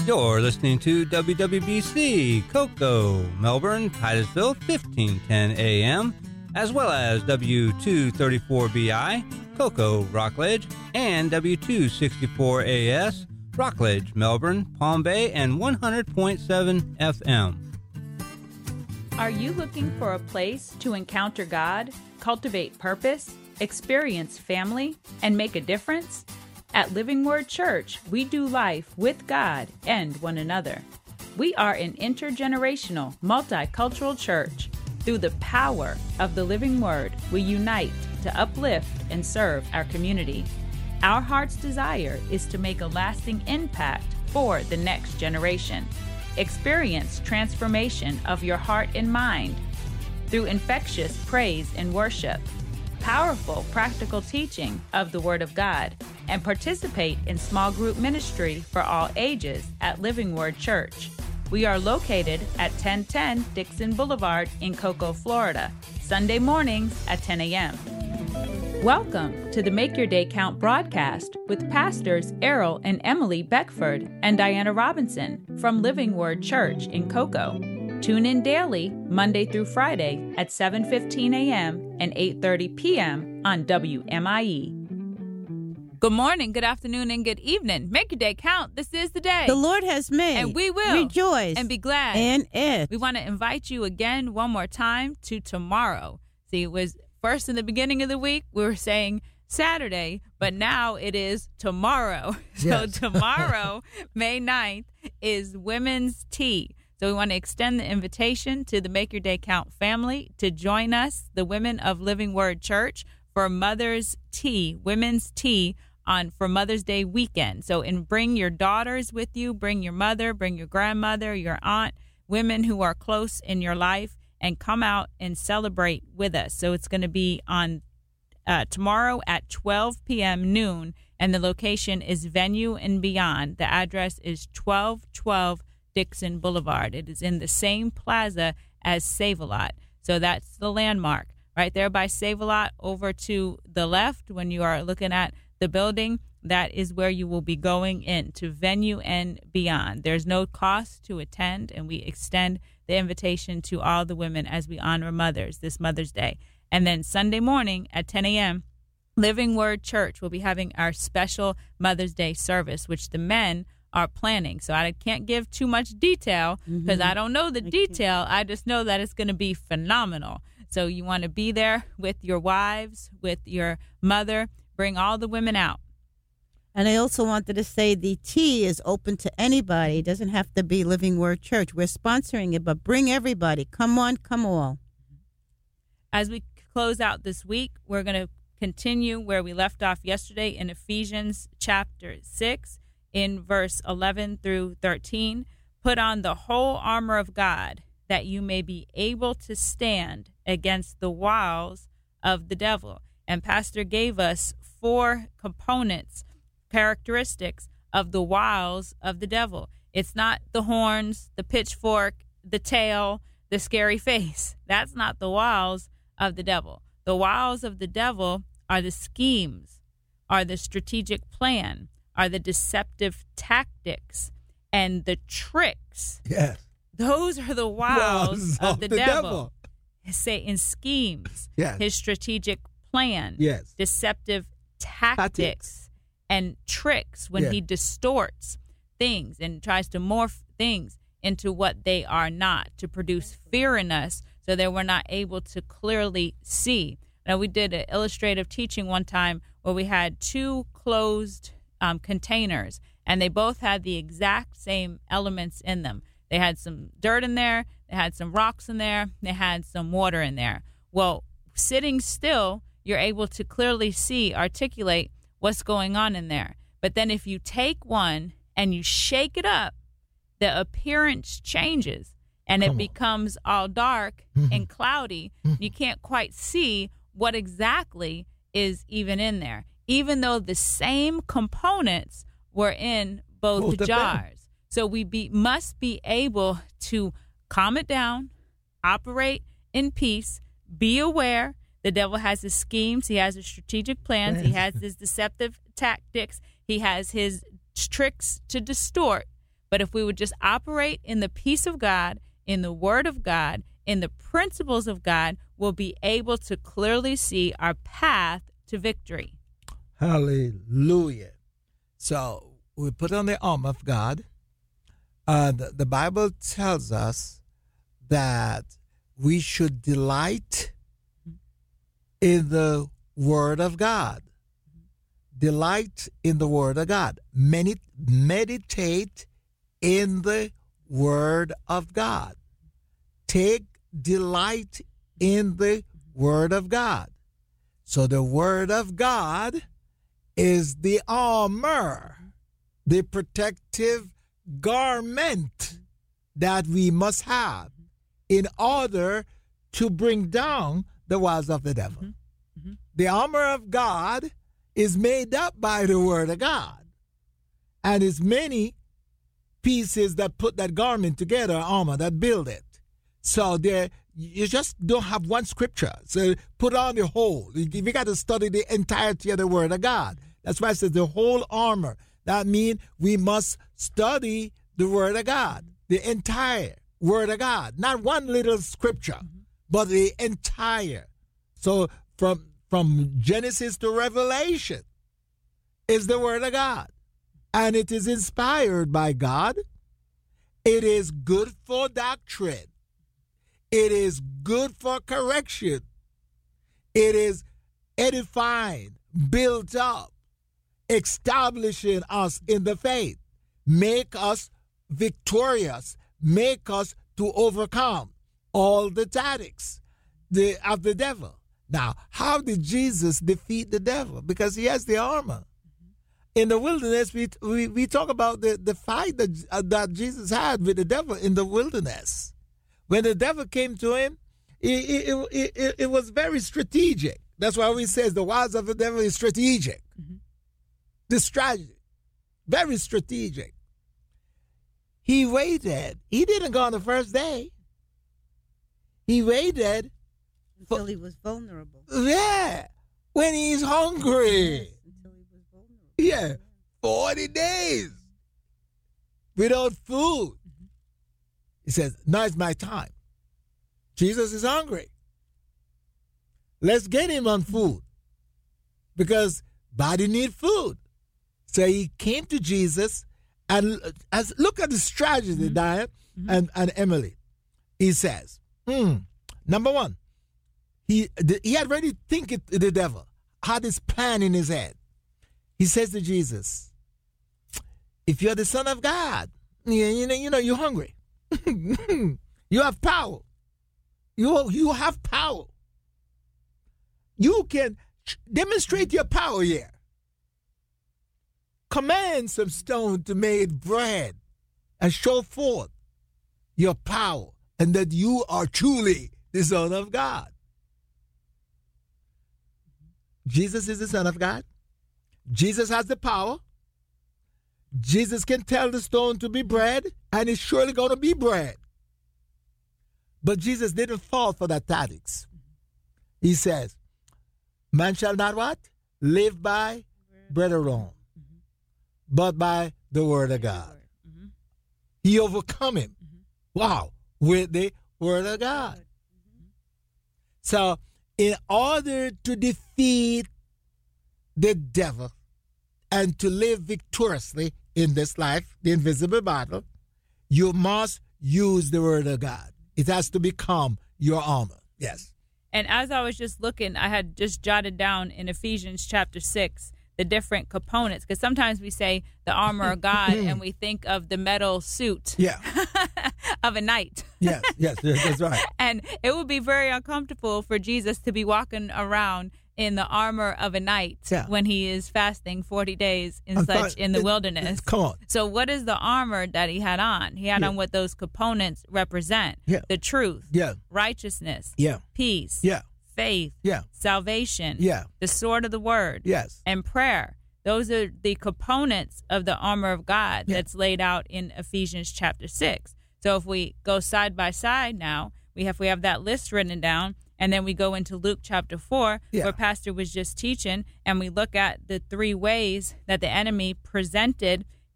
You're listening to WWBC, Cocoa, Melbourne, Titusville, 1510 AM, as well as W234BI, Cocoa, Rockledge, and W264AS, Rockledge, Melbourne, Palm Bay, and 100.7 FM. Are you looking for a place to encounter God, cultivate purpose, experience family, and make a difference? At Living Word Church, we do life with God and one another. We are an intergenerational, multicultural church. Through the power of the Living Word, we unite to uplift and serve our community. Our heart's desire is to make a lasting impact for the next generation. Experience transformation of your heart and mind through infectious praise and worship, powerful practical teaching of the Word of God, and participate in small group ministry for all ages at Living Word Church. We are located at 1010 Dixon Boulevard in Cocoa, Florida, Sunday mornings at 10 a.m. Welcome to the Make Your Day Count broadcast with Pastors Errol and Emily Beckford and Diana Robinson from Living Word Church in Cocoa. Tune in daily, Monday through Friday at 7:15 a.m. and 8:30 p.m. on WMIE. Good morning, good afternoon, and good evening. Make your day count. This is the day the Lord has made. And we will rejoice and be glad in it. We want to invite you again one more time to tomorrow. See, it was first in the beginning of the week, we were saying Saturday, but now it is tomorrow. Yes. So tomorrow, May 9th, is Women's Tea. So we want to extend the invitation to the Make Your Day Count family to join us, the women of Living Word Church, for Mother's Tea, Women's Tea, for Mother's Day weekend. So bring your daughters with you, bring your mother, bring your grandmother, your aunt, women who are close in your life, and come out and celebrate with us. So it's going to be on tomorrow at 12 p.m. noon, and the location is Venue and Beyond. The address is 1212 Dixon Boulevard. It is in the same plaza as Save-A-Lot. So that's the landmark right there by Save-A-Lot. Over to the left when you are looking at the building, that is where you will be going in to Venue and Beyond. There's no cost to attend, and we extend the invitation to all the women as we honor mothers this Mother's Day. And then Sunday morning at 10 a.m., Living Word Church will be having our special Mother's Day service, which the men are planning. So I can't give too much detail because I don't know the detail. I just know that it's going to be phenomenal. So you want to be there with your wives, with your mother. Bring all the women out. And I also wanted to say the tea is open to anybody. It doesn't have to be Living Word Church. We're sponsoring it, but bring everybody. Come on, come all. As we close out this week, we're going to continue where we left off yesterday in Ephesians chapter 6 in verse 11 through 13. Put on the whole armor of God that you may be able to stand against the wiles of the devil. And Pastor gave us 4 components, characteristics of the wiles of the devil. It's not the horns, the pitchfork, the tail, the scary face. That's not the wiles of the devil. The wiles of the devil are the schemes, are the strategic plan, are the deceptive tactics, and the tricks. Yes. Those are the wiles of the devil. Satan's schemes, yes. His strategic plan, yes. Deceptive tactics, and tricks when he distorts things and tries to morph things into what they are not, to produce fear in us so that we're not able to clearly see. Now, we did an illustrative teaching one time where we had 2 closed containers, and they both had the exact same elements in them. They had some dirt in there, they had some rocks in there, they had some water in there. Well, sitting still, you're able to clearly see, articulate what's going on in there. But then if you take one and you shake it up, the appearance changes and it becomes all dark and cloudy. You can't quite see what exactly is even in there, even though the same components were in both jars. So we must be able to calm it down, operate in peace, be aware. The devil has his schemes. He has his strategic plans. He has his deceptive tactics. He has his tricks to distort. But if we would just operate in the peace of God, in the word of God, in the principles of God, we'll be able to clearly see our path to victory. Hallelujah. So we put on the armor of God. The Bible tells us that we should delight in the word of God. Delight in the word of God. Meditate in the word of God. Take delight in the word of God. So the word of God is the armor, the protective garment that we must have in order to bring down the wiles of the devil. The armor of God is made up by the word of God. And it's many pieces that put that garment together, armor, that build it. So there, you just don't have one scripture. So put on the whole. You got to study the entirety of the word of God. That's why it says the whole armor. That means we must study the word of God, the entire word of God. Not one little scripture, but the entire. So from Genesis to Revelation is the word of God. And it is inspired by God. It is good for doctrine. It is good for correction. It is edifying, built up, establishing us in the faith, make us victorious, make us to overcome all the tactics of the devil. Now, how did Jesus defeat the devil? Because he has the armor. In the wilderness, we talk about the fight that Jesus had with the devil in the wilderness. When the devil came to him, it was very strategic. That's why we say the wiles of the devil is strategic. The strategy, very strategic. He waited. He didn't go on the first day. He waited until he was vulnerable. Yeah, when he's hungry. Yes, until he was vulnerable. Yeah, 40 days without food. He says, now it's my time. Jesus is hungry. Let's get him on food because body need food. So he came to Jesus and look at the strategy, Diane and Emily. He says, number one, he had already thinking the devil, had this plan in his head. He says to Jesus, if you're the Son of God, you know you're hungry. You have power. You have power. You can demonstrate your power here. Command some stone to make bread and show forth your power and that you are truly the Son of God. Jesus is the Son of God. Jesus has the power. Jesus can tell the stone to be bread, and it's surely going to be bread. But Jesus didn't fall for that tactics. He says, man shall not what? Live by bread alone, but by the word of God. He overcome him. Wow. With the word of God. So in order to defeat the devil and to live victoriously in this life, the invisible battle, you must use the word of God. It has to become your armor. Yes. And as I was just looking, I had just jotted down in Ephesians chapter 6 the different components, because sometimes we say the armor of God and we think of the metal suit of a knight. Yes, that's right. And it would be very uncomfortable for Jesus to be walking around in the armor of a knight when he is fasting 40 days in the wilderness. Come on. So what is the armor that he had on? He had on what those components represent. The truth, righteousness, peace, faith, salvation, the sword of the word, and prayer. Those are the components of the armor of God that's laid out in Ephesians chapter 6. So if we go side by side now, we have that list written down, and then we go into Luke chapter 4, where Pastor was just teaching, and we look at the three ways that the enemy presented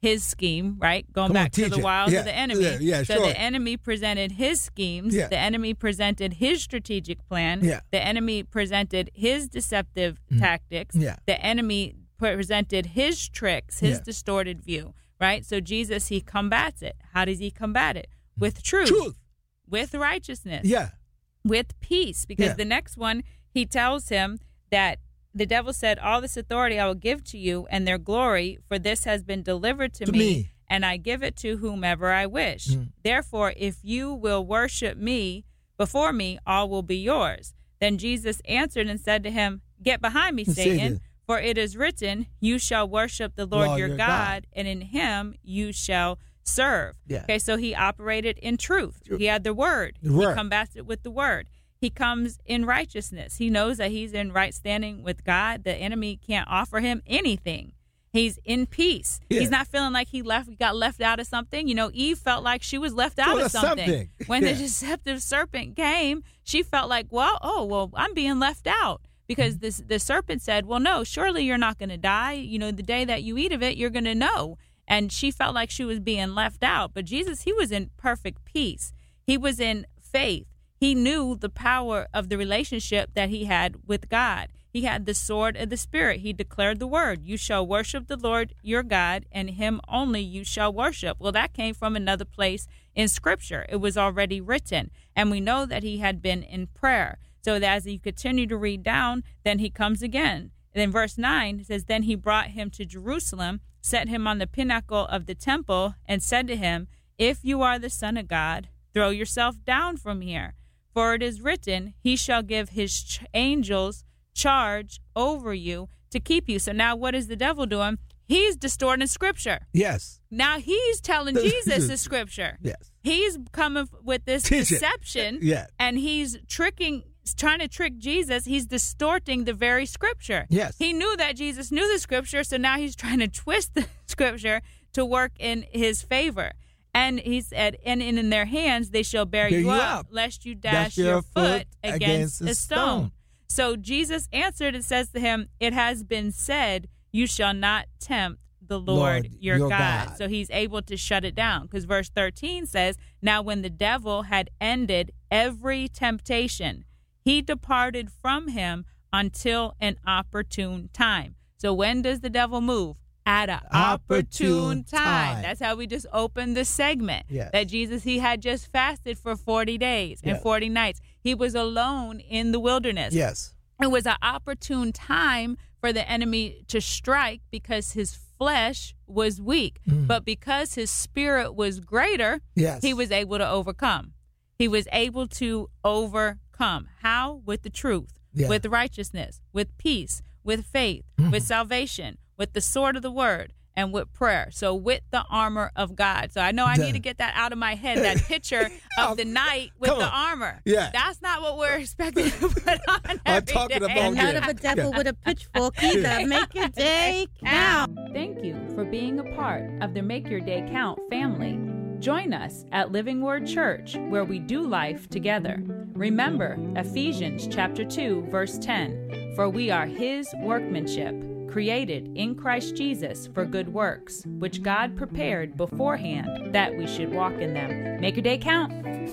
his scheme, right? Going Come on, back to teach the it. wiles Yeah, of the enemy. yeah, So sure. the enemy presented his schemes. Yeah. The enemy presented his strategic plan. Yeah. The enemy presented his deceptive tactics. Yeah. The enemy presented his tricks, his Yeah. distorted view, right? So Jesus, he combats it. How does he combat it? With truth. With righteousness. Yeah. With peace. Because Yeah. the next one, he tells him that the devil said, all this authority I will give to you and their glory, for this has been delivered to me, and I give it to whomever I wish. Therefore, if you will worship me, before me, all will be yours. Then Jesus answered and said to him, get behind me, Satan, for it is written, you shall worship the Lord your God, and in him you shall serve. Yeah. Okay, so he operated in truth. He had the word. The word. He combats it with the word. He comes in righteousness. He knows that he's in right standing with God. The enemy can't offer him anything. He's in peace. Yeah. He's not feeling like he got left out of something. You know, Eve felt like she was left out of something. When the deceptive serpent came, she felt like, well, I'm being left out. Because the serpent said, well, no, surely you're not going to die. You know, the day that you eat of it, you're going to know. And she felt like she was being left out. But Jesus, he was in perfect peace. He was in faith. He knew the power of the relationship that he had with God. He had the sword of the Spirit. He declared the word. You shall worship the Lord your God, and him only you shall worship. Well, that came from another place in Scripture. It was already written. And we know that he had been in prayer. So that as you continue to read down, then he comes again. And then verse 9 says, then he brought him to Jerusalem, set him on the pinnacle of the temple, and said to him, if you are the Son of God, throw yourself down from here. For it is written, he shall give his angels charge over you to keep you. So now what is the devil doing? He's distorting Scripture. Yes. Now he's telling Jesus the Scripture. Yes. He's coming with this deception. Yeah. And he's trying to trick Jesus. He's distorting the very Scripture. Yes. He knew that Jesus knew the Scripture, so now he's trying to twist the Scripture to work in his favor. And he said, and in their hands they shall bear you up, lest you dash your foot against a stone. So Jesus answered and says to him, it has been said, you shall not tempt the Lord your God. So he's able to shut it down. Because verse 13 says, now when the devil had ended every temptation, he departed from him until an opportune time. So when does the devil move? At an opportune time. That's how we just opened the segment. Yes. That Jesus, he had just fasted for 40 days and 40 nights. He was alone in the wilderness. Yes. It was an opportune time for the enemy to strike because his flesh was weak. But because his spirit was greater, he was able to overcome. He was able to overcome. How? With the truth, with righteousness, with peace, with faith, with salvation, with the sword of the word, and with prayer. So with the armor of God. So I know I need to get that out of my head, that picture of the knight with the armor. Yeah. That's not what we're expecting to put on every talking day. about And not of a devil with a pitchfork either. Make your day count. Thank you for being a part of the Make Your Day Count family. Join us at Living Word Church, where we do life together. Remember Ephesians chapter 2, verse 10, for we are his workmanship, created in Christ Jesus for good works, which God prepared beforehand that we should walk in them. Make your day count.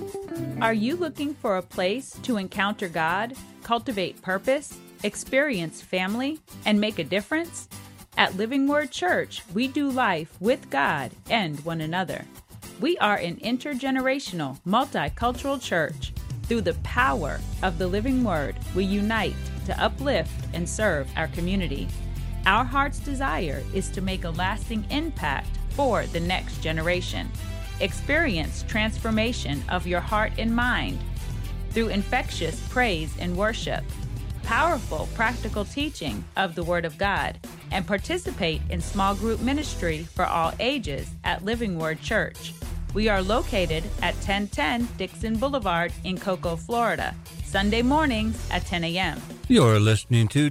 Are you looking for a place to encounter God, cultivate purpose, experience family, and make a difference? At Living Word Church, we do life with God and one another. We are an intergenerational, multicultural church. Through the power of the living word, we unite to uplift and serve our community. Our heart's desire is to make a lasting impact for the next generation. Experience transformation of your heart and mind through infectious praise and worship, powerful practical teaching of the Word of God, and participate in small group ministry for all ages at Living Word Church. We are located at 1010 Dixon Boulevard in Cocoa, Florida, Sunday mornings at 10 a.m. You're listening to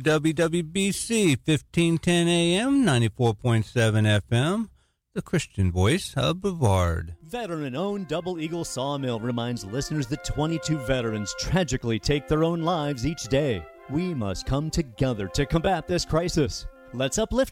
WWBC 1510 AM, 94.7 FM, the Christian voice of Brevard. Veteran-owned Double Eagle Sawmill reminds listeners that 22 veterans tragically take their own lives each day. We must come together to combat this crisis. Let's uplift